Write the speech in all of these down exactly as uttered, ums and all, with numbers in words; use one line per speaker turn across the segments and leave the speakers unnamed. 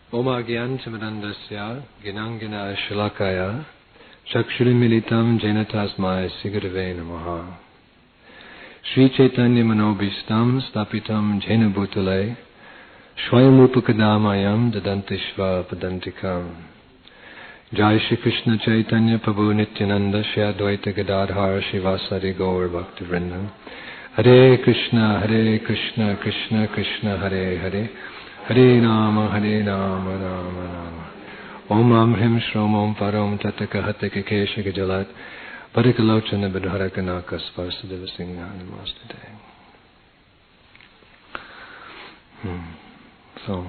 Oma Gyantimadandasya Ginangina Shalakaya Chakshurimilitam Jainatasmai Sigarave Namaha Sri Chaitanya Manobhistam Stapitam Jaina Bhutale Swayamrupakadamayam Dadantishva Padantikam Jai Shri Krishna Chaitanya Prabhu Nityananda Shri Advaita Gadadhar Shivasari Gaur Bhaktivinoda Hare Krishna Hare Krishna Krishna Krishna Hare Hare Hare Rama Hare Rama Rama Rama Om Am Hrim Shrom Om Param Tataka Hataka Kesha Gajalat Parikalochana Bidharakanaka Sparsada Singha Namaste. Hmm. So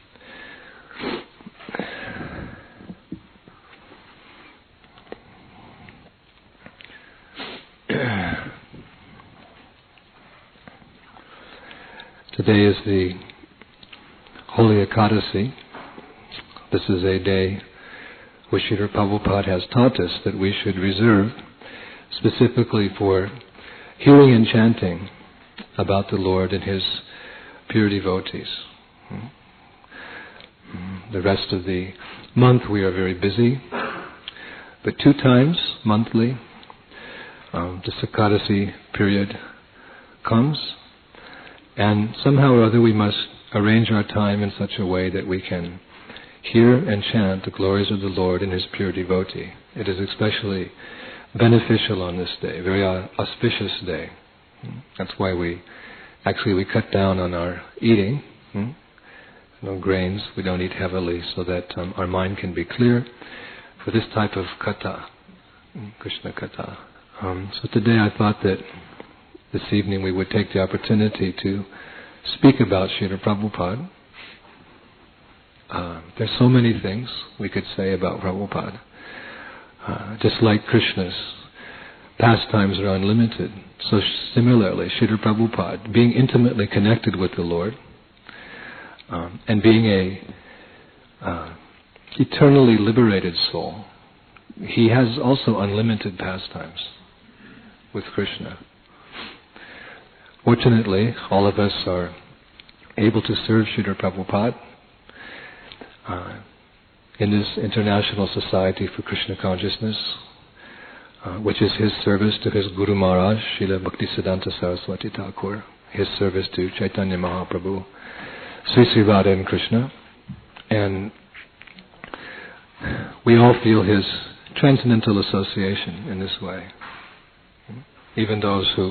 today is the Holy Ekadasi. This is a day which Srila Prabhupada has taught us that we should reserve specifically for hearing and chanting about the Lord and His pure devotees. The rest of the month we are very busy, but two times monthly um, this Ekadasi period comes, and somehow or other we must arrange our time in such a way that we can hear and chant the glories of the Lord and His pure devotee. It is especially beneficial on this day, very auspicious day. That's why we actually we cut down on our eating. No grains, we don't eat heavily, so that um, our mind can be clear for this type of katha, Krishna katha. Um, so today I thought that this evening we would take the opportunity to speak about Srila Prabhupada. Uh, there's so many things we could say about Prabhupada. Uh, just like Krishna's pastimes are unlimited, so similarly Srila Prabhupada, being intimately connected with the Lord, um, and being a uh, eternally liberated soul, he has also unlimited pastimes with Krishna. Fortunately, all of us are able to serve Srila Prabhupada uh, in this International Society for Krishna Consciousness, uh, which is his service to his Guru Maharaj, Srila Bhaktisiddhanta Saraswati Thakur, his service to Chaitanya Mahaprabhu, Sri Sri Radha and Krishna. And we all feel his transcendental association in this way. Even those who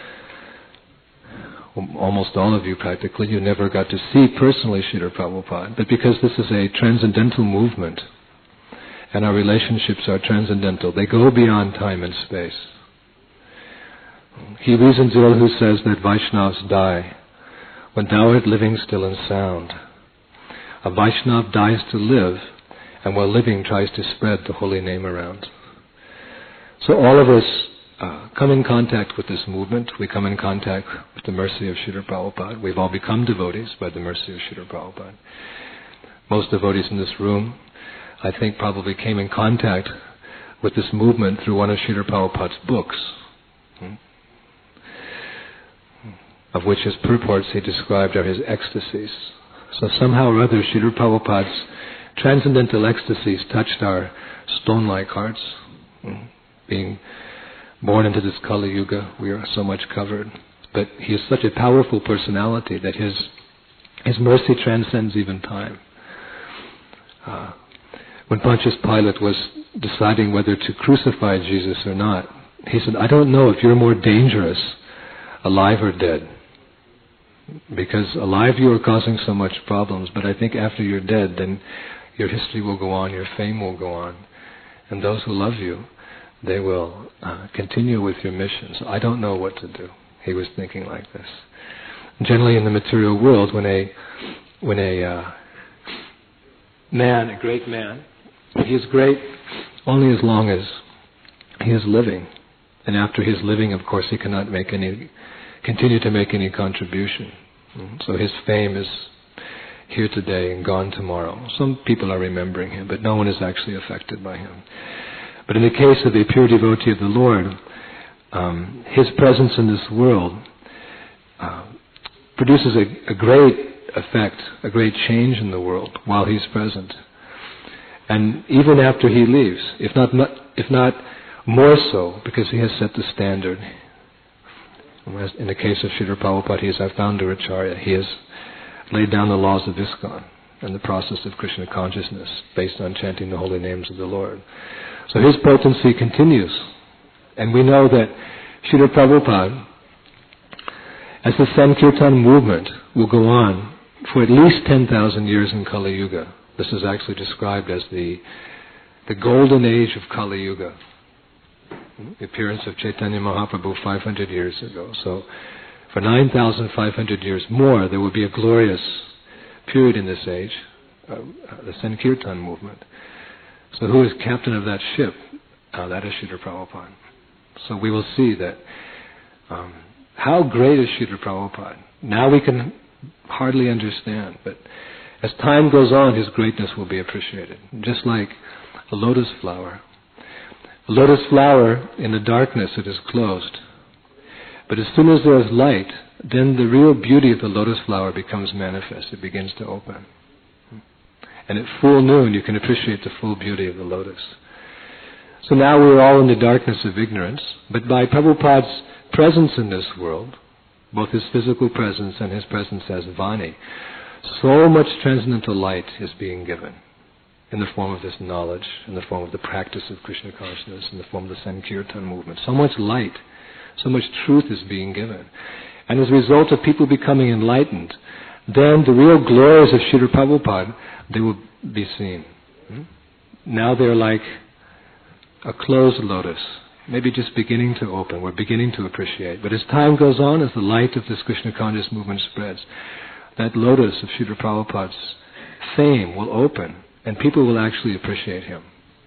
almost all of you practically, you never got to see personally Srila Prabhupada, but because this is a transcendental movement and our relationships are transcendental, they go beyond time and space. He reasons well who says that Vaishnavas die when thou art living still and sound. A Vaishnav dies to live, and while living tries to spread the holy name around. So all of us Uh, come in contact with this movement. We come in contact with the mercy of Srila Prabhupada. We've all become devotees by the mercy of Srila Prabhupada. Most devotees in this room, I think, probably came in contact with this movement through one of Srila Prabhupada's books, hmm? of which his purports he described are his ecstasies. So somehow or other, Srila Prabhupada's transcendental ecstasies touched our stone-like hearts, hmm? being born into this Kali Yuga, we are so much covered. But he is such a powerful personality that his his mercy transcends even time. Uh, when Pontius Pilate was deciding whether to crucify Jesus or not, he said, I don't know if you're more dangerous, alive or dead. Because alive you are causing so much problems, but I think after you're dead, then your history will go on, your fame will go on. And those who love you, they will uh, continue with your mission. So I don't know what to do. He was thinking like this. Generally in the material world, when a when a uh, man, a great man, he is great only as long as he is living. And after his living, of course, he cannot make any, continue to make any contribution. So his fame is here today and gone tomorrow. Some people are remembering him, but no one is actually affected by him. But in the case of a pure devotee of the Lord, um, his presence in this world uh, produces a, a great effect, a great change in the world while he's present. And even after he leaves, if not, if not more so, because he has set the standard. In the case of Srila Prabhupada, he is our founder Acharya. He has laid down the laws of ISKCON and the process of Krishna consciousness based on chanting the holy names of the Lord. So his potency continues. And we know that Srila Prabhupada, as the Sankirtan movement will go on for at least ten thousand years in Kali Yuga. This is actually described as the, the golden age of Kali Yuga. The appearance of Chaitanya Mahaprabhu five hundred years ago. So for nine thousand five hundred years more, there will be a glorious period in this age, uh, the Sankirtan movement. So who is captain of that ship? Uh, that is Srila Prabhupada. So we will see that um, how great is Srila Prabhupada. Now we can hardly understand, but as time goes on, his greatness will be appreciated. Just like a lotus flower. A lotus flower, in the darkness, it is closed. But as soon as there is light, then the real beauty of the lotus flower becomes manifest. It begins to open. And at full noon, you can appreciate the full beauty of the lotus. So now we're all in the darkness of ignorance, but by Prabhupada's presence in this world, both his physical presence and his presence as Vani, so much transcendental light is being given in the form of this knowledge, in the form of the practice of Krishna consciousness, in the form of the Sankirtan movement. So much light, so much truth is being given. And as a result of people becoming enlightened, then the real glories of Srila Prabhupada, they will be seen. Now they're like a closed lotus, maybe just beginning to open. We're beginning to appreciate. But as time goes on, as the light of this Krishna conscious movement spreads, that lotus of Srila Prabhupada's fame will open, and people will actually appreciate him.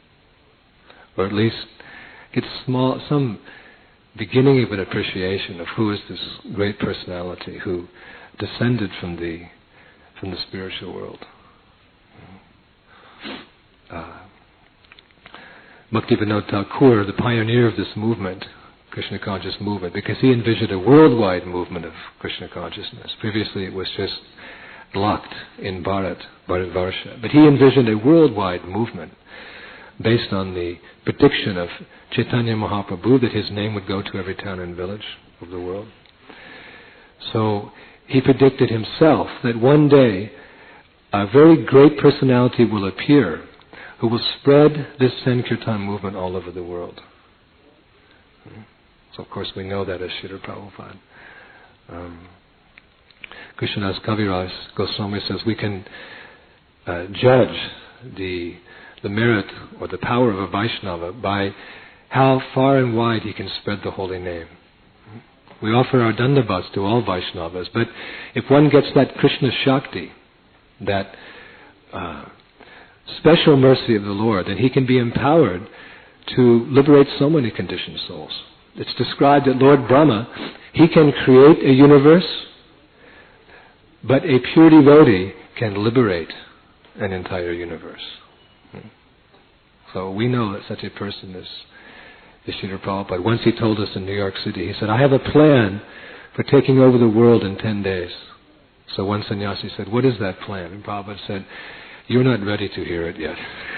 Or at least get small, some beginning of an appreciation of who is this great personality who descended from the from the spiritual world. Uh, Bhaktivinoda Thakur, the pioneer of this movement, Krishna conscious movement, because he envisioned a worldwide movement of Krishna consciousness. Previously it was just blocked in Bharat, Bharatvarsha. But he envisioned a worldwide movement based on the prediction of Chaitanya Mahaprabhu that his name would go to every town and village of the world. So he predicted himself that one day a very great personality will appear who will spread this Sankirtan movement all over the world. So of course we know that as Srila Prabhupada. Um, Krishnadas Kaviraj Goswami says we can uh, judge the the merit or the power of a Vaishnava by how far and wide he can spread the holy name. We offer our dandavats to all Vaishnavas, but if one gets that Krishna Shakti, that uh, special mercy of the Lord, then he can be empowered to liberate so many conditioned souls. It's described that Lord Brahma, he can create a universe, but a pure devotee can liberate an entire universe. So we know that such a person is, is Srila Prabhupada. Once he told us in New York City, he said, I have a plan for taking over the world in ten days. So one sannyasi said, what is that plan? And Prabhupada said, you're not ready to hear it yet.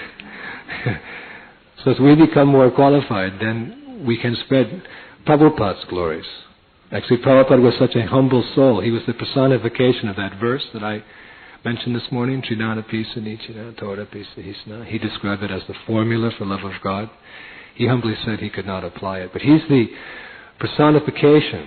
So as we become more qualified, then we can spread Prabhupada's glories. Actually, Prabhupada was such a humble soul. He was the personification of that verse that I mentioned this morning, Tridana Pisa Nichina, Tora Pisa Hisna. He described it as the formula for love of God. He humbly said he could not apply it. But he's the personification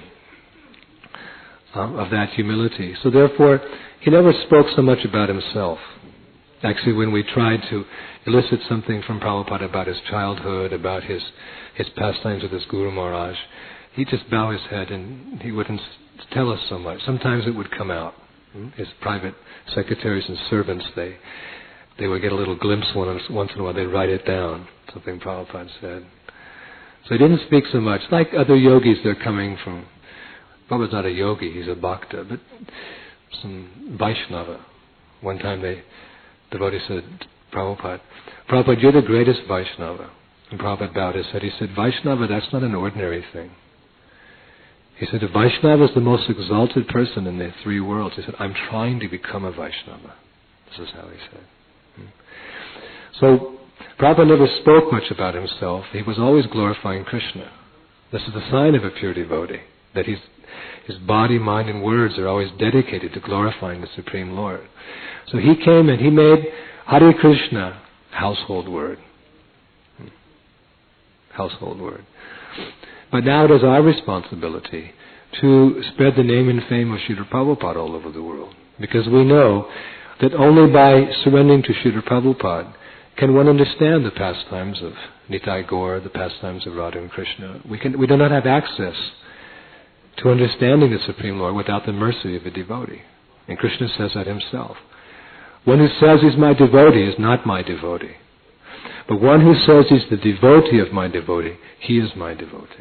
um, of that humility. So therefore, he never spoke so much about himself. Actually, when we tried to elicit something from Prabhupada about his childhood, about his, his pastimes with his Guru Maharaj, he'd just bow his head and he wouldn't tell us so much. Sometimes it would come out. His private secretaries and servants, they they would get a little glimpse once, once in a while. They'd write it down, something Prabhupada said. So he didn't speak so much. Like other yogis, they're coming from... Prabhupada's not a yogi, he's a bhakta, but some Vaishnava. One time they, the devotee said, Prabhupada, Prabhupada, you're the greatest Vaishnava. And Prabhupada bowed his head. He said, Vaishnava, that's not an ordinary thing. He said, a Vaishnava is the most exalted person in the three worlds. He said, I'm trying to become a Vaishnava. This is how he said. Hmm. So, Prabhupada never spoke much about himself. He was always glorifying Krishna. This is the sign of a pure devotee, that he's, his body, mind, and words are always dedicated to glorifying the Supreme Lord. So he came and he made Hare Krishna household word. Hmm. Household word. But now it is our responsibility to spread the name and fame of Srila Prabhupada all over the world. Because we know that only by surrendering to Srila Prabhupada can one understand the pastimes of Nitai Gaur, the pastimes of Radha and Krishna. We, can, we do not have access to understanding the Supreme Lord without the mercy of a devotee. And Krishna says that himself. One who says he's my devotee is not my devotee. But one who says he's the devotee of my devotee, he is my devotee.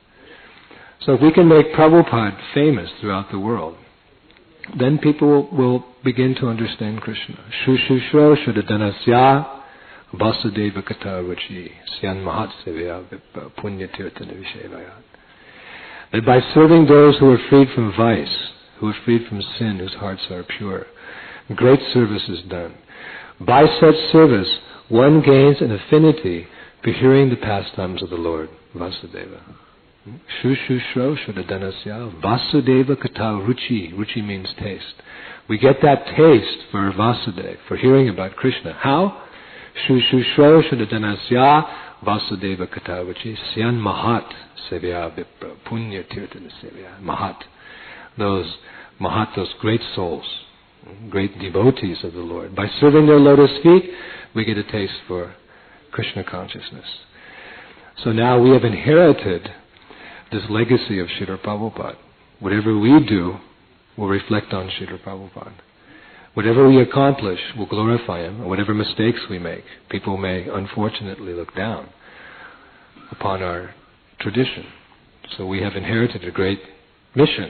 So if we can make Prabhupada famous throughout the world, then people will begin to understand Krishna. Shushushro Shuddhadanasya Vasudeva Kata Ruchi Syan Mahat Sevya Punya Tirtana Vishevayat. That by serving those who are freed from vice, who are freed from sin, whose hearts are pure, great service is done. By such service, one gains an affinity for hearing the pastimes of the Lord, Vasudeva. Shushushro Shuddhadanasya Vasudeva Kata Ruchi. Ruchi means taste. We get that taste for Vasudeva, for hearing about Krishna. How? Shushushro Shuddhadanasya Vasudeva Kata Ruchi Syan Mahat Sevya Vipra Punya Tirtana Sevya. Mahat. Those Mahat, those great souls, great devotees of the Lord. By serving their lotus feet, we get a taste for Krishna consciousness. So now we have inherited this legacy of Srila Prabhupada. Whatever we do will reflect on Srila Prabhupada. Whatever we accomplish will glorify him. Whatever mistakes we make, people may unfortunately look down upon our tradition. So we have inherited a great mission.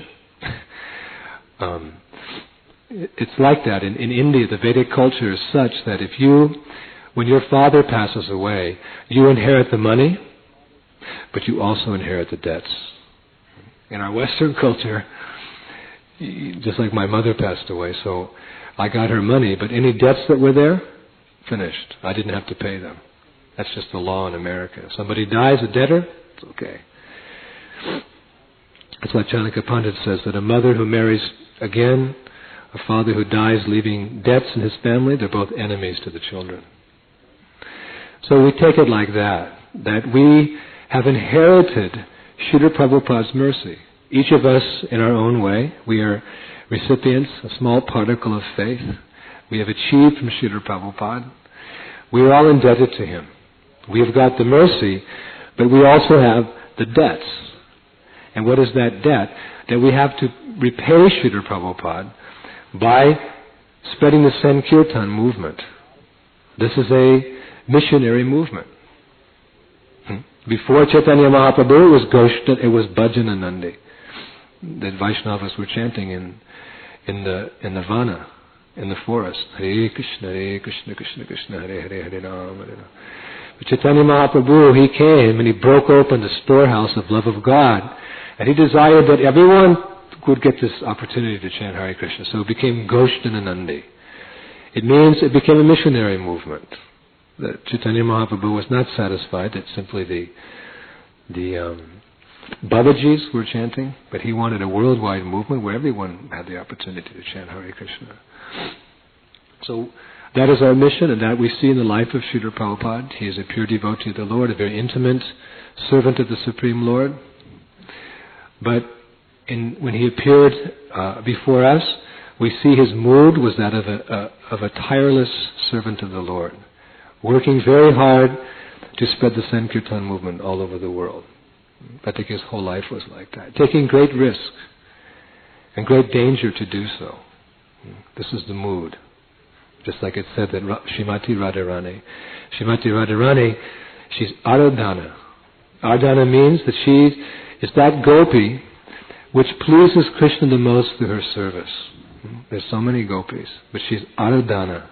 um, it's like that. In, in India, the Vedic culture is such that if you, when your father passes away, you inherit the money, but you also inherit the debts. In our Western culture, just like my mother passed away, so I got her money, but any debts that were there, finished. I didn't have to pay them. That's just the law in America. If somebody dies a debtor, it's okay. That's why Chanakya Pandit says that a mother who marries again, a father who dies leaving debts in his family, they're both enemies to the children. So we take it like that, that we have inherited Srila Prabhupada's mercy. Each of us in our own way, we are recipients, a small particle of faith. We have achieved from Srila Prabhupada. We are all indebted to him. We have got the mercy, but we also have the debts. And what is that debt? That we have to repay Srila Prabhupada by spreading the Sankirtan movement. This is a missionary movement. Before Chaitanya Mahaprabhu, it was Goshta, it was Bhajananandi, that Vaishnavas were chanting in in the in the vana, in the forest. Hare Krishna, Hare Krishna, Krishna Krishna, Hare Hare, Hare Ram, Hare Ram. But Chaitanya Mahaprabhu, he came and he broke open the storehouse of love of God, and he desired that everyone would get this opportunity to chant Hare Krishna. So it became Goshtananandi. It means it became a missionary movement. That Chaitanya Mahaprabhu was not satisfied that simply the the um, Babajis were chanting, but he wanted a worldwide movement where everyone had the opportunity to chant Hare Krishna. So that is our mission, and that we see in the life of Srila Prabhupada. He is a pure devotee of the Lord, a very intimate servant of the Supreme Lord. But in, when he appeared uh, before us, we see his mood was that of a, a of a tireless servant of the Lord, working very hard to spread the Sankirtan movement all over the world. I think his whole life was like that. Taking great risk and great danger to do so. This is the mood. Just like it said that Srimati Radharani, Srimati Radharani, she's Aradhana. Aradhana means that she is that gopi which pleases Krishna the most through her service. There's so many gopis, but she's Aradhana.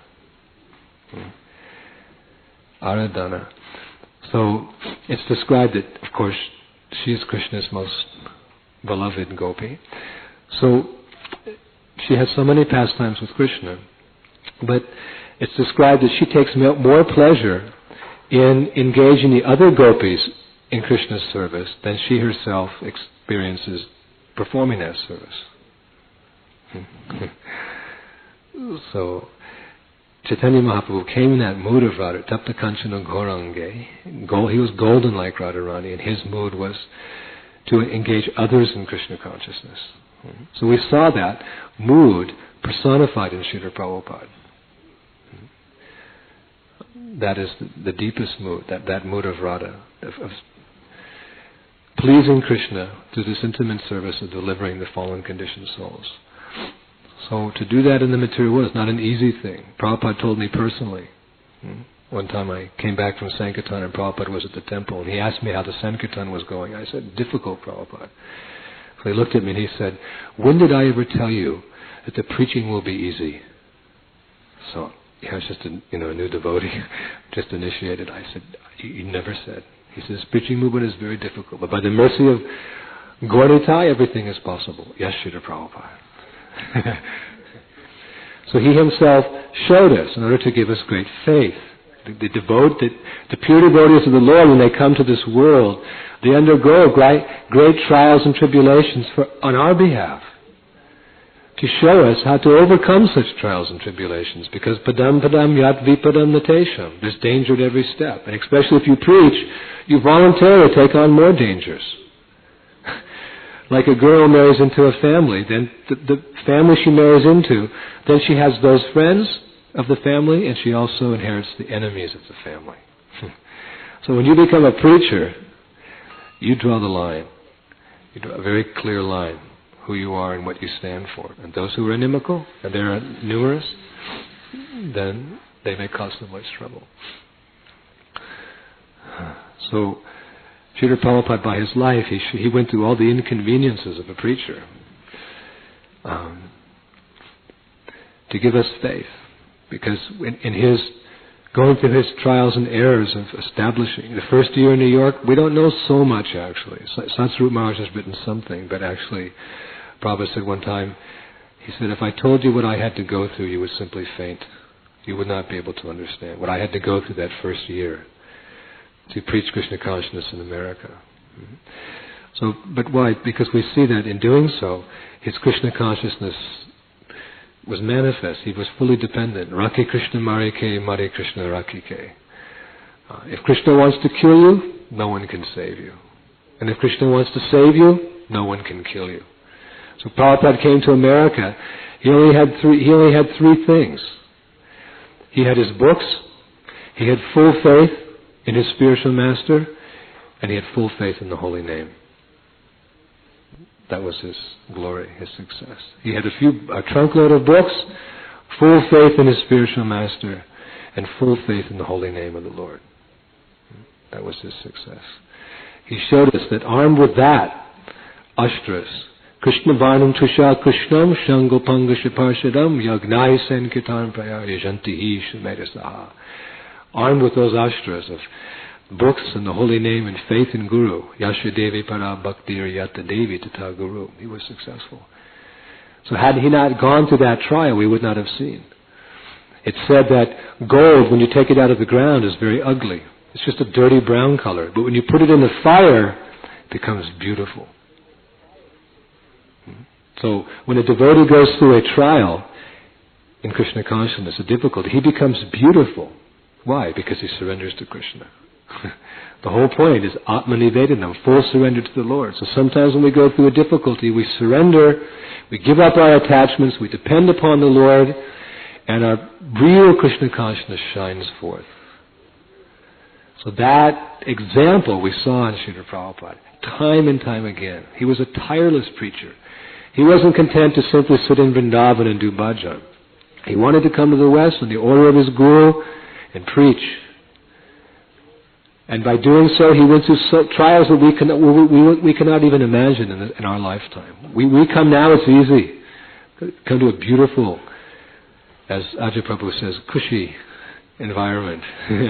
Aradhana. So it's described that, of course, she is Krishna's most beloved gopi. So she has so many pastimes with Krishna, but it's described that she takes more pleasure in engaging the other gopis in Krishna's service than she herself experiences performing that service. So Chaitanya Mahaprabhu came in that mood of Radha, Tapta Kanchana Gaurange. Gold, he was golden like Radharani, and his mood was to engage others in Krishna consciousness. So we saw that mood personified in Srila Prabhupada. That is the, the deepest mood, that, that mood of Radha, of, of pleasing Krishna through this intimate service of delivering the fallen conditioned souls. So to do that in the material world is not an easy thing. Prabhupada told me personally. One time I came back from Sankirtan and Prabhupada was at the temple and he asked me how the Sankirtan was going. I said, difficult, Prabhupada. So he looked at me and he said, when did I ever tell you that the preaching will be easy? So yeah, I was just a, you know, a new devotee, just initiated. I said, you, you never said. He says, preaching movement is very difficult, but by the mercy of Gauritai, everything is possible. Yes, Srila Prabhupada. So he himself showed us in order to give us great faith. The, the, devote, the, the pure devotees of the Lord, when they come to this world, they undergo great, great trials and tribulations for, on our behalf, to show us how to overcome such trials and tribulations. Because padam padam yat vipadam natesham. There's danger at every step. And especially if you preach, you voluntarily take on more dangers. Like a girl marries into a family, then the, the family she marries into, then she has those friends of the family, and she also inherits the enemies of the family. So when you become a preacher, you draw the line. You draw a very clear line, who you are and what you stand for. And those who are inimical, and there are numerous, then they may cause so much trouble. So Srila Prabhupada, by his life, he, he went through all the inconveniences of a preacher um, to give us faith. Because in, in his going through his trials and errors of establishing, the first year in New York, we don't know so much actually. Satsvarup Maharaj has written something, but actually Prabhupada said one time, he said, if I told you what I had to go through, you would simply faint. You would not be able to understand what I had to go through that first year to preach Krishna consciousness in America. Mm-hmm. So, but why? Because we see that in doing so, his Krishna consciousness was manifest. He was fully dependent. Raki Krishna Marike, Mare Krishna Rakike. Uh, if Krishna wants to kill you, no one can save you. And if Krishna wants to save you, no one can kill you. So Prabhupada came to America. He only had three. He only had three things. He had his books. He had full faith in his spiritual master, and he had full faith in the holy name. That was his glory, his success. He had a few, a trunkload of books, full faith in his spiritual master, and full faith in the holy name of the Lord. That was his success. He showed us that armed with that, Ashtras, Krishna Varnam Tusha Krishnam Shangopanga Shiparshadam Yagnai Sankirtan Praya Yajantihi Shumedasaha. Armed with those Ashtras of books and the holy name and faith in Guru, Yasha Devi Para Bhaktir Yata Devi Tata Guru, he was successful. So had he not gone through that trial, we would not have seen. It's said that gold, when you take it out of the ground, is very ugly. It's just a dirty brown color. But when you put it in the fire, it becomes beautiful. So when a devotee goes through a trial in Krishna consciousness, a difficulty, he becomes beautiful. Why? Because he surrenders to Krishna. The whole point is Atmanivedanam, full surrender to the Lord. So sometimes when we go through a difficulty, we surrender, we give up our attachments, we depend upon the Lord, and our real Krishna consciousness shines forth. So that example we saw in Srila Prabhupada, time and time again. He was a tireless preacher. He wasn't content to simply sit in Vrindavan and do bhajan. He wanted to come to the West in the order of his Guru and preach. And by doing so, he went through so, trials that we, can, we, we, we cannot even imagine in, the, in our lifetime. We, we come now, it's easy. Come to a beautiful, as Ajay Prabhu says, cushy environment.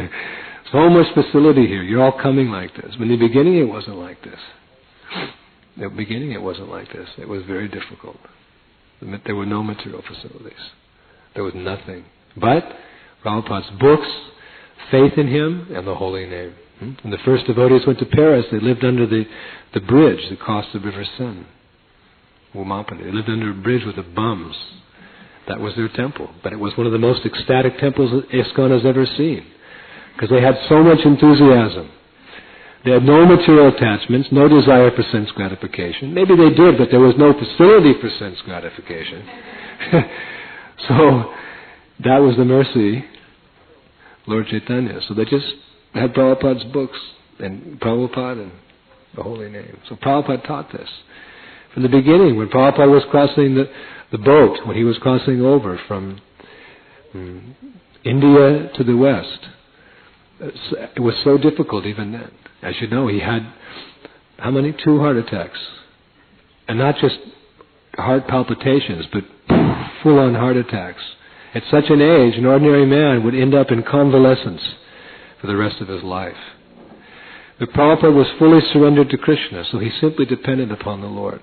So much facility here. You're all coming like this. But in the beginning, it wasn't like this. In the beginning it wasn't like this. It was very difficult. There were no material facilities. There was nothing. But Prabhupada's books, faith in him, and the holy name. When the first devotees went to Paris, they lived under the, the bridge that crossed the River Seine. Umapani. They lived under a bridge with the bums. That was their temple. But it was one of the most ecstatic temples that ISKCON has ever seen. Because they had so much enthusiasm. They had no material attachments, no desire for sense gratification. Maybe they did, but there was no facility for sense gratification. So, that was the mercy, Lord Chaitanya. So they just had Prabhupada's books, and Prabhupada and the holy name. So Prabhupada taught this. From the beginning, when Prabhupada was crossing the, the boat, when he was crossing over from um, India to the West, it was so difficult even then. As you know, he had, how many? Two heart attacks. And not just heart palpitations, but full-on heart attacks. At such an age, an ordinary man would end up in convalescence for the rest of his life. But Prabhupada was fully surrendered to Krishna, so he simply depended upon the Lord.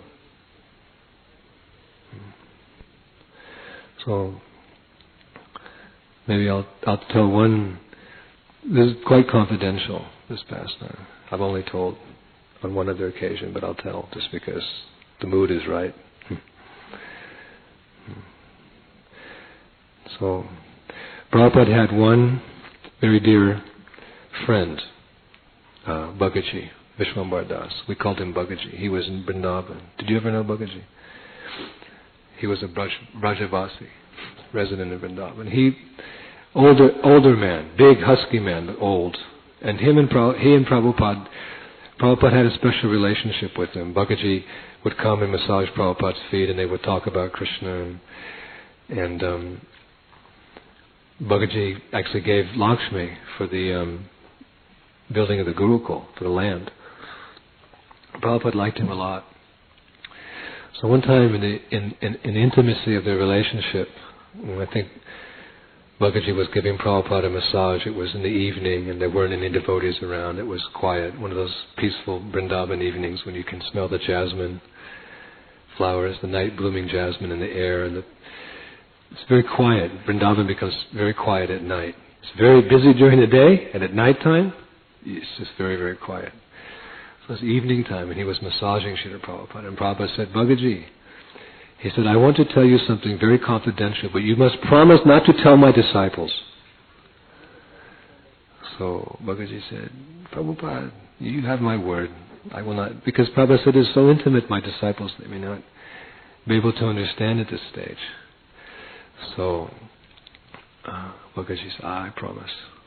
So, maybe I'll, I'll tell one, this is quite confidential, this pastime. I've only told on one other occasion, but I'll tell just because the mood is right. So, Prabhupada had one very dear friend, uh, Bhagaji, Vishwambar Das. We called him Bhagaji. He was in Vrindavan. Did you ever know Bhagaji? He was a Braj, Brajavasi, resident in Vrindavan. He, older older man, big husky man, but old. And him and Pra, he and Prabhupada, Prabhupada had a special relationship with him. Bhagaji would come and massage Prabhupada's feet, and they would talk about Krishna. And, and um, Bhagaji actually gave Lakshmi for the um, building of the Gurukul, for the land. Prabhupada liked him a lot. So one time in the in, in, in intimacy of their relationship, I think Bhagaji was giving Prabhupada a massage. It was in the evening and there weren't any devotees around. It was quiet. One of those peaceful Vrindavan evenings when you can smell the jasmine flowers, the night blooming jasmine in the air. And the, it's very quiet. Vrindavan becomes very quiet at night. It's very busy during the day, and at night time, it's just very, very quiet. So it's evening time, and he was massaging Srila Prabhupada. And Prabhupada said, Bhagaji, he said, I want to tell you something very confidential, but you must promise not to tell my disciples. So Bhagaji said, Prabhupada, you have my word. I will not, because Prabhupada said, it's so intimate, my disciples, they may not be able to understand at this stage. So uh, Bhagaji said, ah, I promise.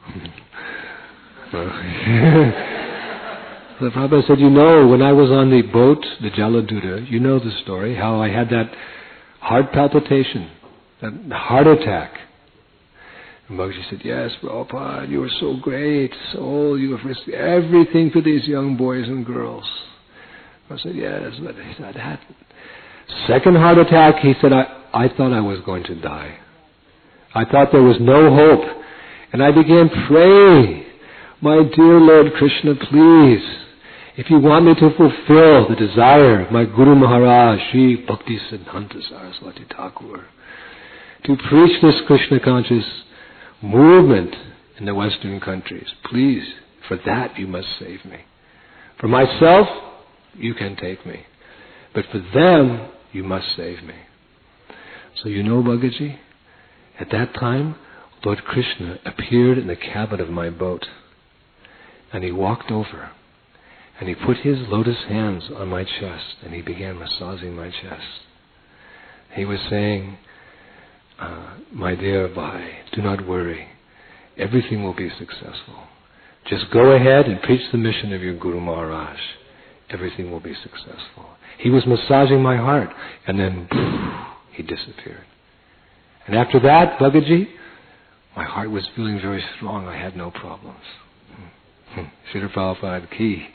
So Prabhupada said, you know, when I was on the boat, the Jaladuta, you know the story, how I had that heart palpitation, that heart attack. And Bhagaji said, yes, Prabhupada, you are so great, so you have risked everything for these young boys and girls. I said, yes, but he said, that second heart attack, he said, I, I thought I was going to die. I thought there was no hope. And I began praying, my dear Lord Krishna, please, if you want me to fulfill the desire of my Guru Maharaj, Sri Bhakti Siddhanta Saraswati Thakur, to preach this Krishna conscious movement in the Western countries, please, for that you must save me. For myself, you can take me. But for them, you must save me. So you know, Bhagaji, at that time, Lord Krishna appeared in the cabin of my boat. And he walked over. And he put his lotus hands on my chest. And he began massaging my chest. He was saying, uh, my dear Bhai, do not worry. Everything will be successful. Just go ahead and preach the mission of your Guru Maharaj. Everything will be successful. He was massaging my heart. And then, poof, he disappeared. And after that, Bhagaji, my heart was feeling very strong. I had no problems. Srila Prabhupada ki.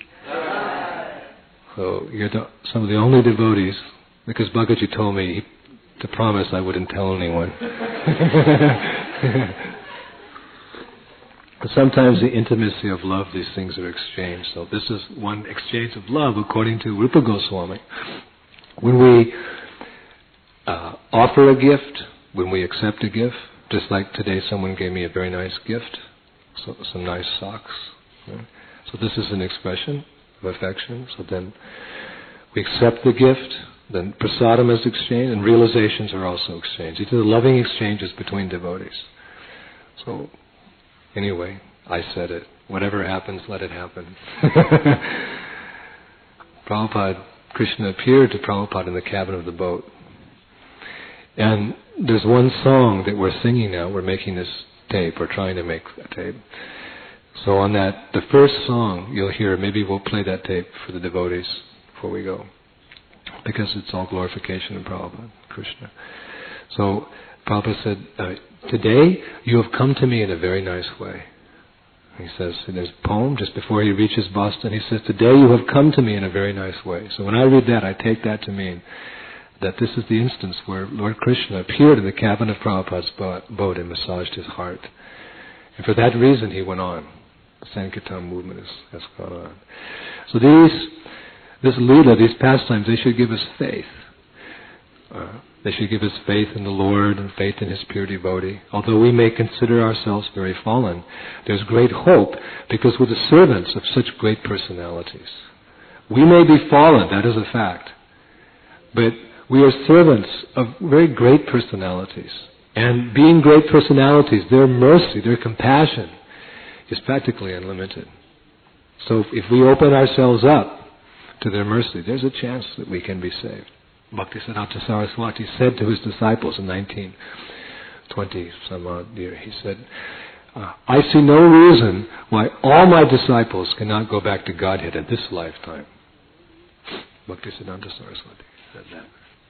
So you're the, some of the only devotees, because Bhagaji told me to promise I wouldn't tell anyone. sometimes the intimacy of love, these things are exchanged. So this is one exchange of love according to Rupa Goswami. When we uh, offer a gift, when we accept a gift, just like today someone gave me a very nice gift, so, some nice socks. Right? So this is an expression of affection. So then we accept the gift, then prasadam is exchanged, and realizations are also exchanged. These are the loving exchanges between devotees. So anyway, I said it. Whatever happens, let it happen. Prabhupada, Krishna appeared to Prabhupada in the cabin of the boat. And there's one song that we're singing now. We're making this tape. We're trying to make a tape. So on that, the first song you'll hear, maybe we'll play that tape for the devotees before we go. Because it's all glorification of Prabhupada, Krishna. So Prabhupada said, uh, today you have come to me in a very nice way. He says, in his poem, just before he reaches Boston, he says, today you have come to me in a very nice way. So when I read that, I take that to mean that this is the instance where Lord Krishna appeared in the cabin of Prabhupada's boat and massaged his heart. And for that reason he went on. The Sankirtan movement has, has gone on. So these, this Leela, these pastimes, they should give us faith. Uh, they should give us faith in the Lord and faith in His pure devotee. Although we may consider ourselves very fallen, there's great hope because we're the servants of such great personalities. We may be fallen, that is a fact. But we are servants of very great personalities. And being great personalities, their mercy, their compassion is practically unlimited. So if we open ourselves up to their mercy, there's a chance that we can be saved. Bhaktisiddhanta Saraswati said to his disciples in nineteen twenty some odd year, he said, uh, I see no reason why all my disciples cannot go back to Godhead in this lifetime. Bhaktisiddhanta Saraswati said that.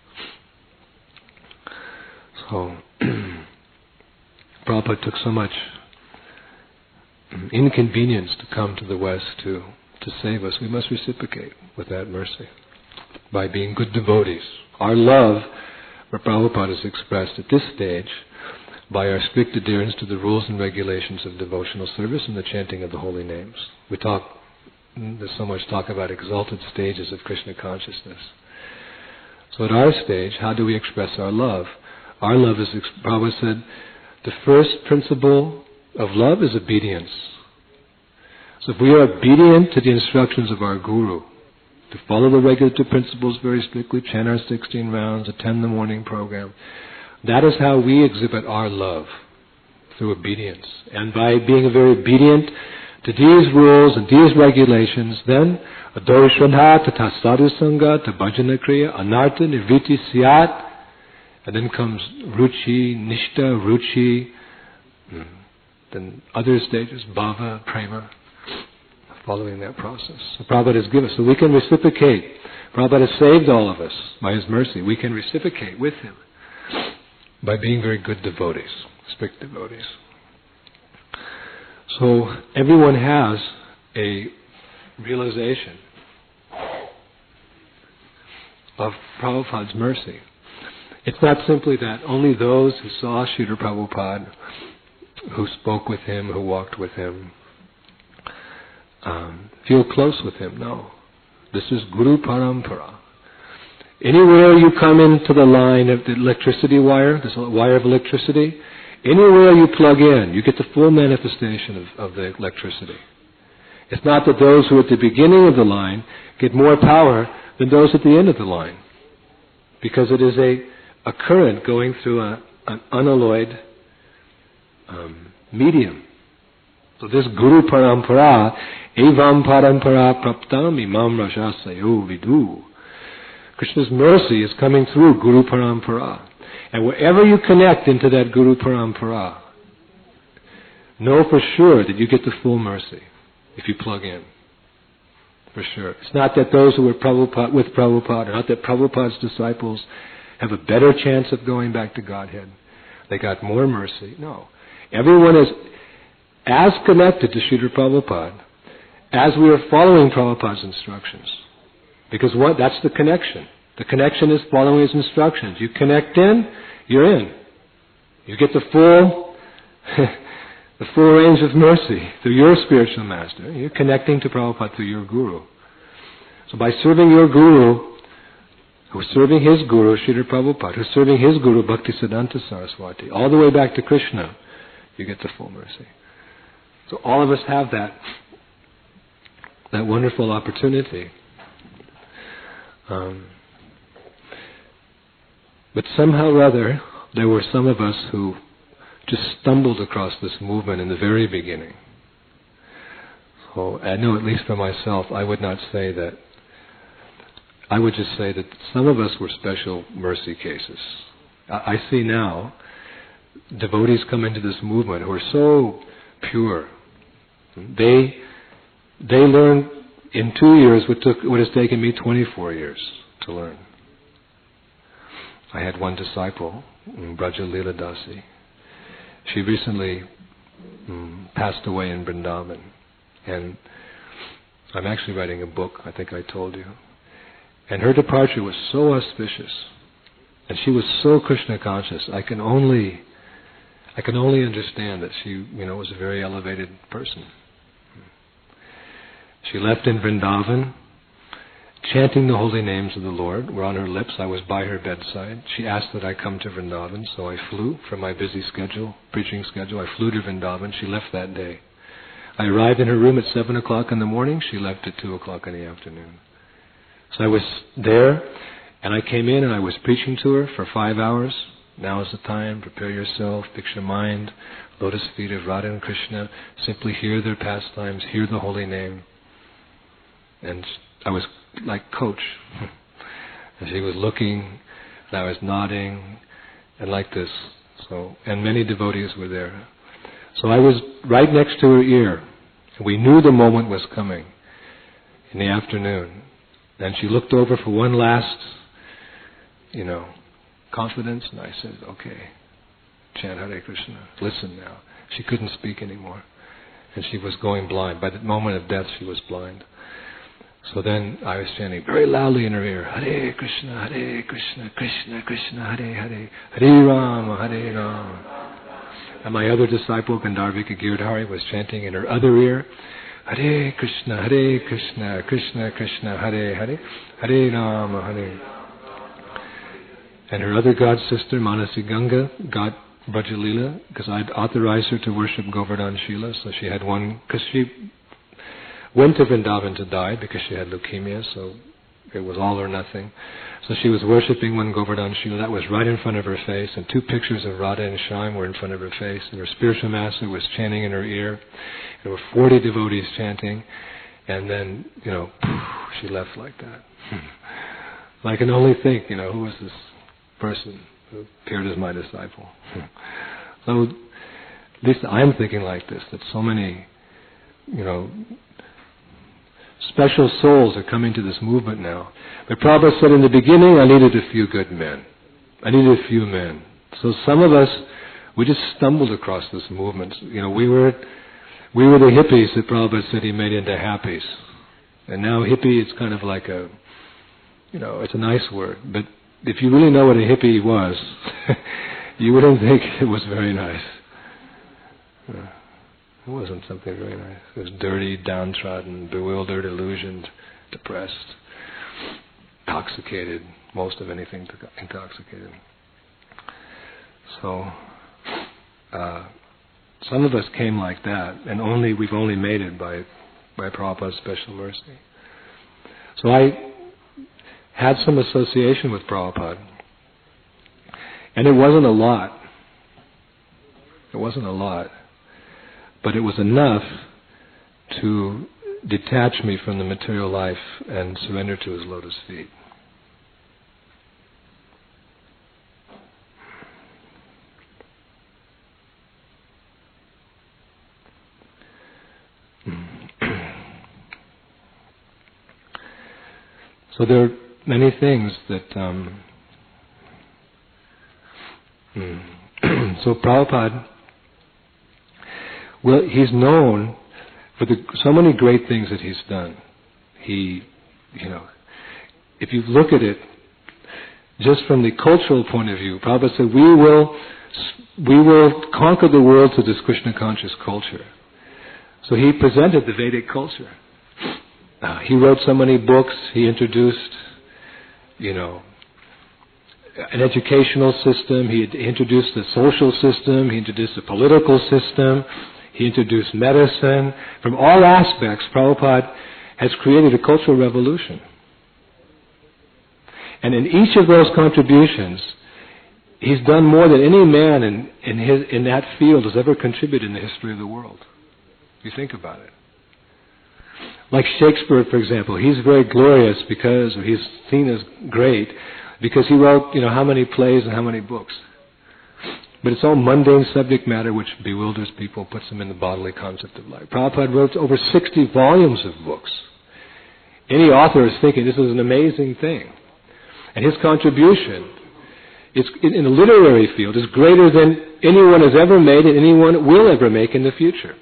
So, Prabhupada took so much inconvenience to come to the West to, to save us. We must reciprocate with that mercy by being good devotees. Our love for Prabhupada is expressed at this stage by our strict adherence to the rules and regulations of devotional service and the chanting of the holy names. We talk, there's so much talk about exalted stages of Krishna consciousness. So at our stage, how do we express our love? Our love is, Prabhupada said, the first principle of love is obedience. So if we are obedient to the instructions of our Guru, to follow the regulative principles very strictly, chant our sixteen rounds, attend the morning program, that is how we exhibit our love, through obedience. And by being very obedient to these rules and these regulations, then adorishradha tata sadhu sangha ta bhajana kriya anartha nivritti syat. And then comes ruchi, nishta, ruchi, then other stages, bhava, prema, following that process. So Prabhupada has given us, so we can reciprocate. Prabhupada has saved all of us by His mercy. We can reciprocate with Him by being very good devotees, strict devotees. So everyone has a realization of Prabhupada's mercy. It's not simply that only those who saw Srila Prabhupada, who spoke with him, who walked with him, um, feel close with him. No. This is Guru Parampara. Anywhere you come into the line of the electricity wire, this wire of electricity, anywhere you plug in, you get the full manifestation of, of the electricity. It's not that those who are at the beginning of the line get more power than those at the end of the line. Because it is a a current going through a, an unalloyed um, medium. So this Guru Parampara, Evam Parampara Praptam Imam Rajasayo Vidu. Krishna's mercy is coming through Guru Parampara. And wherever you connect into that Guru Parampara, know for sure that you get the full mercy if you plug in. For sure. It's not that those who were Prabhupada, with Prabhupada, or not that Prabhupada's disciples have a better chance of going back to Godhead. They got more mercy. No. Everyone is as connected to Srila Prabhupada as we are following Prabhupada's instructions. Because what? That's the connection. The connection is following His instructions. You connect in, you're in. You get the full the full range of mercy through your spiritual master. You're connecting to Prabhupada through your guru. So by serving your guru, who's serving his guru, Srila Prabhupada, who's serving his guru, Bhaktisiddhanta Saraswati, all the way back to Krishna, you get the full mercy. So all of us have that, that wonderful opportunity. Um, but somehow or other, there were some of us who just stumbled across this movement in the very beginning. So I know, at least for myself, I would not say that. I would just say that some of us were special mercy cases. I, I see now devotees come into this movement who are so pure. They they learn in two years what took what has taken me twenty-four years to learn. I had one disciple, Braja Leela Dasi. She recently um, passed away in Vrindavan, and I'm actually writing a book, I think I told you. And her departure was so auspicious, and she was so Krishna conscious. I can only, I can only understand that she, you know, was a very elevated person. She left in Vrindavan, chanting the holy names of the Lord were on her lips. I was by her bedside. She asked that I come to Vrindavan, so I flew from my busy schedule, preaching schedule. I flew to Vrindavan. She left that day. I arrived in her room at seven o'clock in the morning. She left at two o'clock in the afternoon. So I was there, and I came in and I was preaching to her for five hours. Now is the time. Prepare yourself. Fix your mind. Lotus feet of Radha and Krishna. Simply hear their pastimes. Hear the holy name. And I was like coach. And she was looking, and I was nodding, and like this. So, and many devotees were there. So I was right next to her ear. And we knew the moment was coming in the afternoon. And she looked over for one last, you know, confidence. And I said, okay, chant Hare Krishna. Listen now. She couldn't speak anymore. And she was going blind. By the moment of death, she was blind. So then I was chanting very loudly in her ear, Hare Krishna, Hare Krishna, Krishna Krishna, Hare Hare, Hare Rama, Hare Rama. And my other disciple, Gandharvika Girdhari, was chanting in her other ear, Hare Krishna, Hare Krishna, Krishna Krishna, Hare Hare, Hare Rama, Hare. And her other god sister, Manasi Ganga, got Brajalila, because I'd authorized her to worship Govardhan Shila, so she had one, because she went to Vrindavan to die because she had leukemia, so it was all or nothing. So she was worshipping one Govardhan Shila. That was right in front of her face, and two pictures of Radha and Shyam were in front of her face, and her spiritual master was chanting in her ear. There were forty devotees chanting, and then, you know, she left like that. I can only think, you know, who was this person who appeared as my disciple? So, at least I'm thinking like this, that so many, you know, special souls are coming to this movement now. But Prabhupada said in the beginning, I needed a few good men. I needed a few men. So some of us, we just stumbled across this movement. You know, we were we were the hippies that Prabhupada said he made into happies. And now hippie is kind of like a, you know, it's a nice word. But if you really know what a hippie was, you wouldn't think it was very nice. Uh, It wasn't something very nice. It was dirty, downtrodden, bewildered, illusioned, depressed, intoxicated, most of anything intoxicated. So, uh, some of us came like that, and only we've only made it by by Prabhupada's special mercy. So I had some association with Prabhupada, and it wasn't a lot. It wasn't a lot. But it was enough to detach me from the material life and surrender to his lotus feet. So there are many things that... Um, so Prabhupada... Well, he's known for the, so many great things that he's done. He, you know, if you look at it just from the cultural point of view, Prabhupada said, we will we will conquer the world through this Krishna conscious culture. So he presented the Vedic culture. Uh, he wrote so many books. He introduced, you know, an educational system. He introduced the social system. He introduced the political system. He introduced medicine. From all aspects, Prabhupada has created a cultural revolution. And in each of those contributions, he's done more than any man in, in, his, in that field has ever contributed in the history of the world. If you think about it. Like Shakespeare, for example, he's very glorious because, or he's seen as great, because he wrote, you know, how many plays and how many books. But it's all mundane subject matter which bewilders people, puts them in the bodily concept of life. Prabhupada wrote over sixty volumes of books. Any author is thinking this is an amazing thing. And his contribution is, in the literary field, is greater than anyone has ever made and anyone will ever make in the future.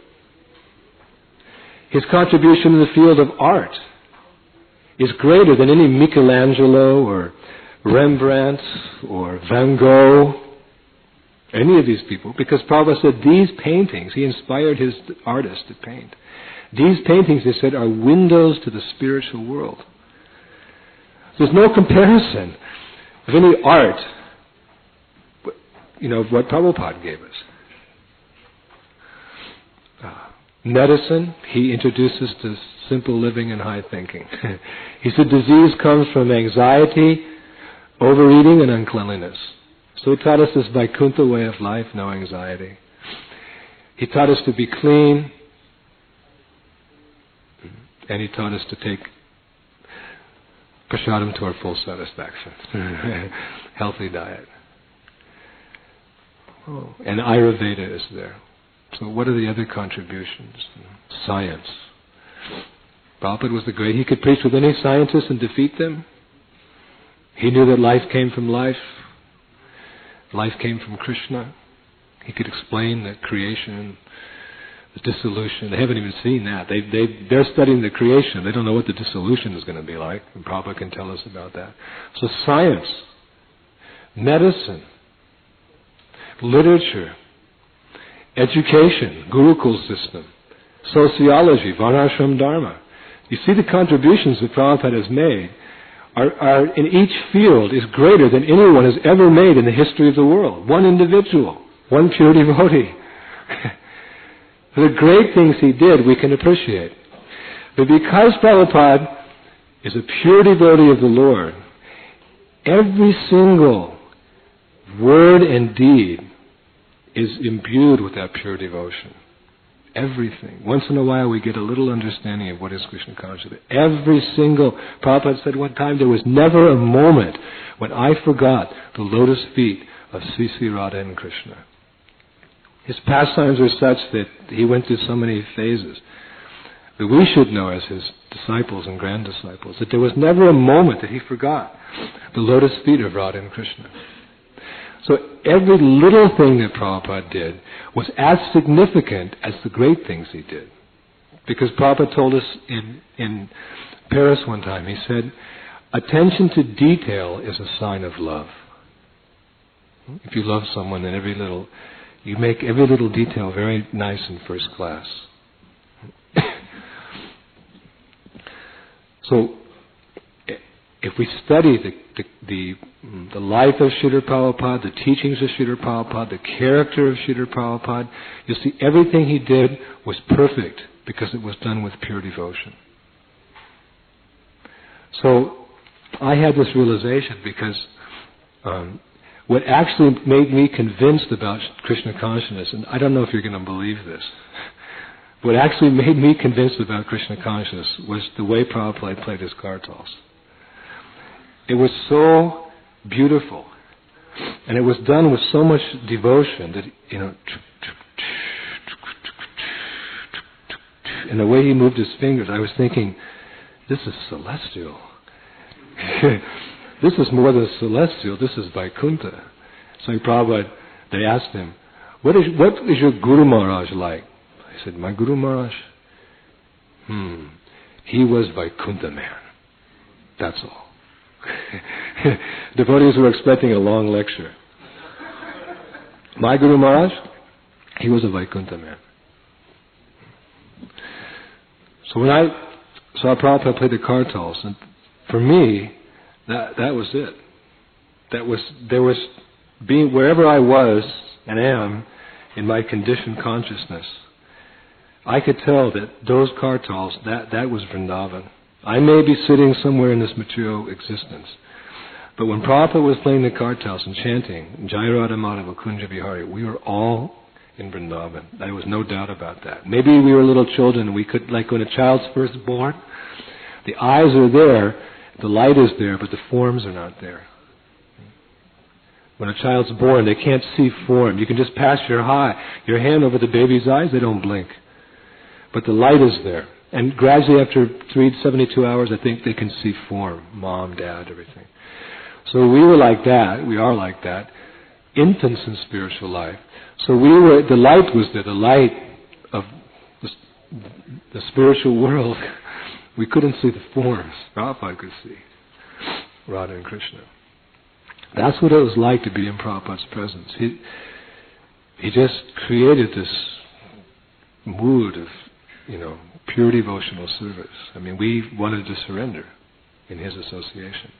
His contribution in the field of art is greater than any Michelangelo or Rembrandt or Van Gogh, any of these people, because Prabhupada said these paintings, he inspired his artists to paint. These paintings, he said, are windows to the spiritual world. There's no comparison of any art, you know, of what Prabhupada gave us. Uh, medicine, he introduces to simple living and high thinking. He said disease comes from anxiety, overeating, and uncleanliness. So he taught us this Vaikuntha way of life, no anxiety. He taught us to be clean, and he taught us to take prasadam to our full satisfaction. Healthy diet. Oh, and Ayurveda is there. So what are the other contributions? Science. Prabhupada was the great. He could preach with any scientists and defeat them. He knew that life came from life. Life came from Krishna. He could explain the creation, the dissolution. They haven't even seen that. They, they, they're studying the creation. They don't know what the dissolution is going to be like. And Prabhupada can tell us about that. So science, medicine, literature, education, Gurukul system, sociology, Varnashram Dharma. You see the contributions that Prabhupada has made are, are in each field is greater than anyone has ever made in the history of the world. One individual, one pure devotee. The great things he did we can appreciate. But because Prabhupada is a pure devotee of the Lord, every single word and deed is imbued with that pure devotion. Everything. Once in a while we get a little understanding of what is Krishna consciousness. Every single, Prabhupada said one time, there was never a moment when I forgot the lotus feet of Sri Sri Radha and Krishna. His pastimes are such that he went through so many phases. But we should know as his disciples and grand disciples that there was never a moment that he forgot the lotus feet of Radha and Krishna. So every little thing that Prabhupada did was as significant as the great things he did. Because Prabhupada told us in, in Paris one time, he said, attention to detail is a sign of love. If you love someone, then every little, you make every little detail very nice and first class. So, if we study the, the, the, the life of Srila Prabhupada, the teachings of Srila Prabhupada, the character of Srila Prabhupada, you'll see everything he did was perfect because it was done with pure devotion. So, I had this realization because um, what actually made me convinced about Krishna consciousness, and I don't know if you're going to believe this, what actually made me convinced about Krishna consciousness was the way Prabhupada played his kartals. It was so beautiful, and it was done with so much devotion that, you know, and the way he moved his fingers, I was thinking, this is celestial. This is more than celestial, this is Vaikuntha. So Prabhupada, they asked him, what is, what is your Guru Maharaj like? He said, my Guru Maharaj? Hmm, he was Vaikuntha man. That's all. Devotees were expecting a long lecture. My Guru Maharaj, he was a Vaikuntha man. So when I saw Prabhupada play the kartals, and for me, that that was it. That was there was being wherever I was and am in my conditioned consciousness, I could tell that those kartals, that that was Vrindavan. I may be sitting somewhere in this material existence, but when Prabhupada was playing the kartals and chanting Jai Radha Madhava Kunja Vihari, we were all in Vrindavan. There was no doubt about that. Maybe we were little children and we could, like when a child's first born, the eyes are there, the light is there, but the forms are not there. When a child's born, they can't see form. You can just pass your eye, your hand over the baby's eyes, they don't blink. But the light is there. And gradually after three to seventy-two hours, I think they can see form, mom, dad, everything. So we were like that, we are like that, infants in spiritual life. So we were, the light was there, the light of the, the spiritual world. We couldn't see the forms. Prabhupada could see Radha and Krishna. That's what it was like to be in Prabhupada's presence. He, he just created this mood of, you know, pure devotional service. I mean, we wanted to surrender in his association.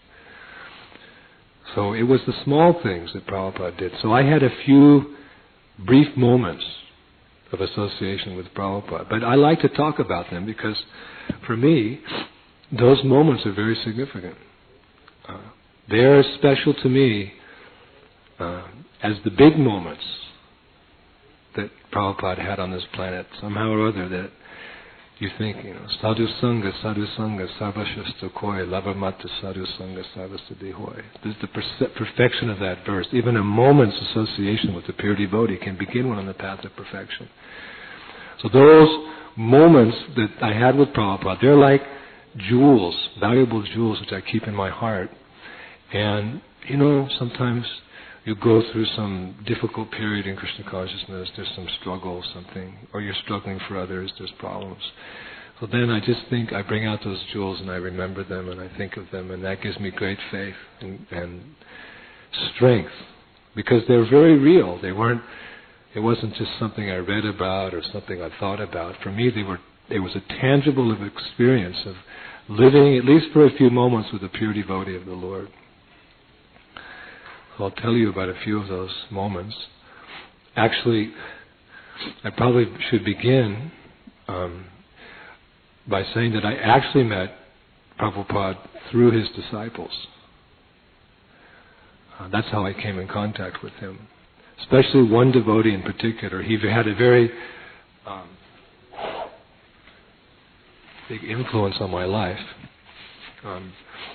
So it was the small things that Prabhupada did. So I had a few brief moments of association with Prabhupada. But I like to talk about them because, for me, those moments are very significant. Uh, they are as special to me uh, as the big moments that Prabhupada had on this planet, somehow or other, that you think, you know, sadhu sangha, sadhu sangha, sarvashasta koi, lavamata sadhu sangha, sarvasadi hoy. This is the perce- perfection of that verse. Even a moment's association with the pure devotee can begin one on the path of perfection. So those moments that I had with Prabhupada, they're like jewels, valuable jewels which I keep in my heart. And, you know, sometimes you go through some difficult period in Krishna consciousness, there's some struggle, something, or you're struggling for others, there's problems. So then I just think, I bring out those jewels and I remember them and I think of them, and that gives me great faith and, and strength, because they're very real. They weren't, it wasn't just something I read about or something I thought about. For me, they were, it was a tangible experience of living, at least for a few moments, with a pure devotee of the Lord. I'll tell you about a few of those moments. Actually, I probably should begin um, by saying that I actually met Prabhupada through his disciples. Uh, that's how I came in contact with him. Especially one devotee in particular. He had a very um, big influence on my life. Um,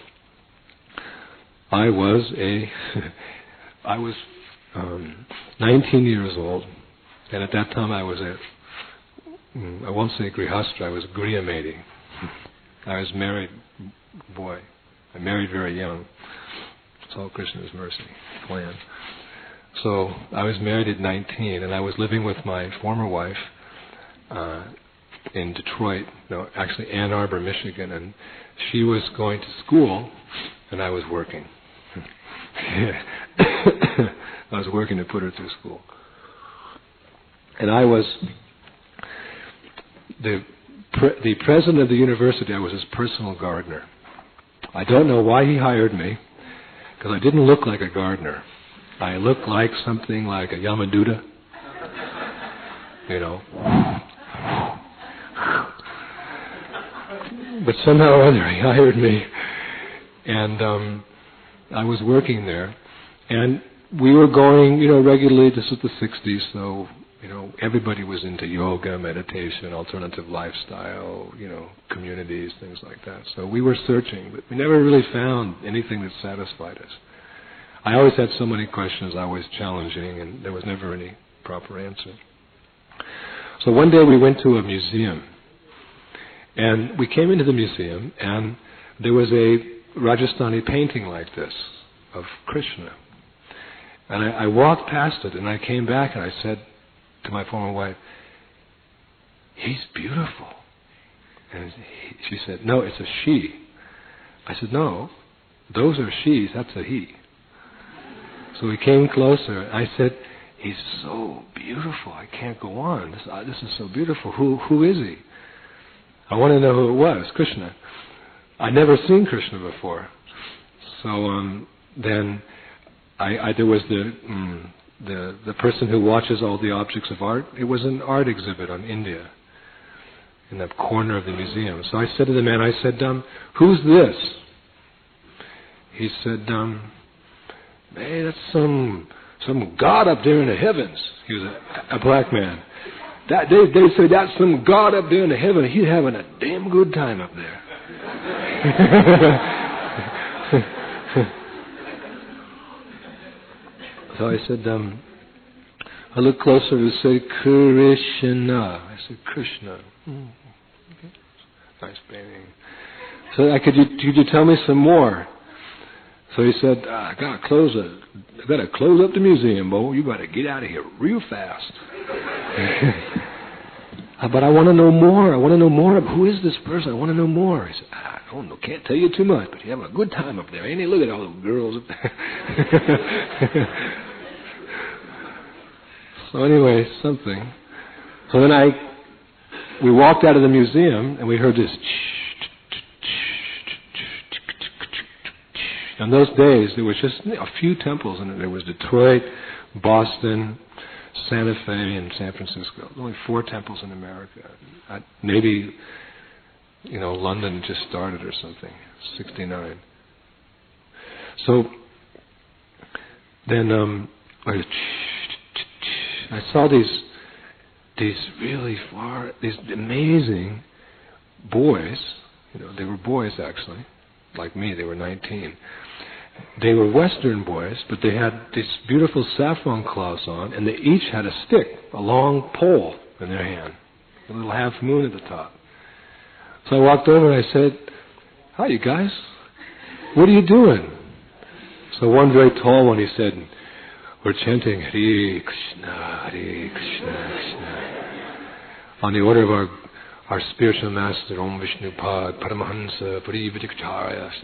I was a, I was um, nineteen years old, and at that time I was a, I won't say grihastra, I was grihamating. I was married boy. I married very young. It's all Krishna's mercy plan. So I was married at nineteen, and I was living with my former wife uh, in Detroit, no, actually Ann Arbor, Michigan, and she was going to school, and I was working. I was working to put her through school. And I was the pre- the president of the university. I was his personal gardener. I don't know why he hired me, because I didn't look like a gardener. I looked like something like a Yamaduta, you know. But somehow or other he hired me, and um, I was working there, and we were going, you know, regularly. This was the sixties, so, you know, everybody was into yoga, meditation, alternative lifestyle, you know, communities, things like that. So we were searching, but we never really found anything that satisfied us. I always had so many questions, always challenging, and there was never any proper answer. So one day we went to a museum, and we came into the museum, and there was a Rajasthani painting like this of Krishna. And I, I walked past it, and I came back and I said to my former wife, "He's beautiful." And he, she said, "No, it's a she." I said, "No, those are she's, that's a he." So we came closer. I said, he's so beautiful. I can't go on. This, uh, this is so beautiful. Who who is he? I want to know who it was. Krishna. I'd never seen Krishna before. So um, then I, I there was the mm, the the person who watches all the objects of art. It was an art exhibit on India in the corner of the museum. So I said to the man, I said, um, who's this? He said, um, hey, that's some some god up there in the heavens. He was a, a black man. That they they say that's some god up there in the heaven. He's having a damn good time up there. So I said, um, I looked closer to say Krishna. I said Krishna. Mm, okay. Nice painting. So I could you could you tell me some more? So he said, ah, I gotta close it. I gotta close up the museum, Bo. You gotta get out of here real fast. But I want to know more. I want to know more. Who is this person? I want to know more. He said, ah, I don't know. Can't tell you too much, but you're having a good time up there, ain't you? Look at all those girls up there. So anyway, something. So then I, we walked out of the museum and we heard this. In those days, there was just a few temples, and there was Detroit, Boston, Santa Fe, and San Francisco. Only four temples in America. I, maybe, you know, London just started or something, sixty-nine. So then um, I, I saw these these really far, these amazing boys. You know, they were boys actually, like me. They were nineteen. They were Western boys, but they had these beautiful saffron cloths on, and they each had a stick, a long pole in their hand, a little half moon at the top. So I walked over and I said, hi, you guys. What are you doing? So one very tall one, he said, we're chanting Hare Krishna, Hare Krishna, Krishna, on the order of our our spiritual master, Om Vishnu Pad, Paramahansa, Parivijakacharya.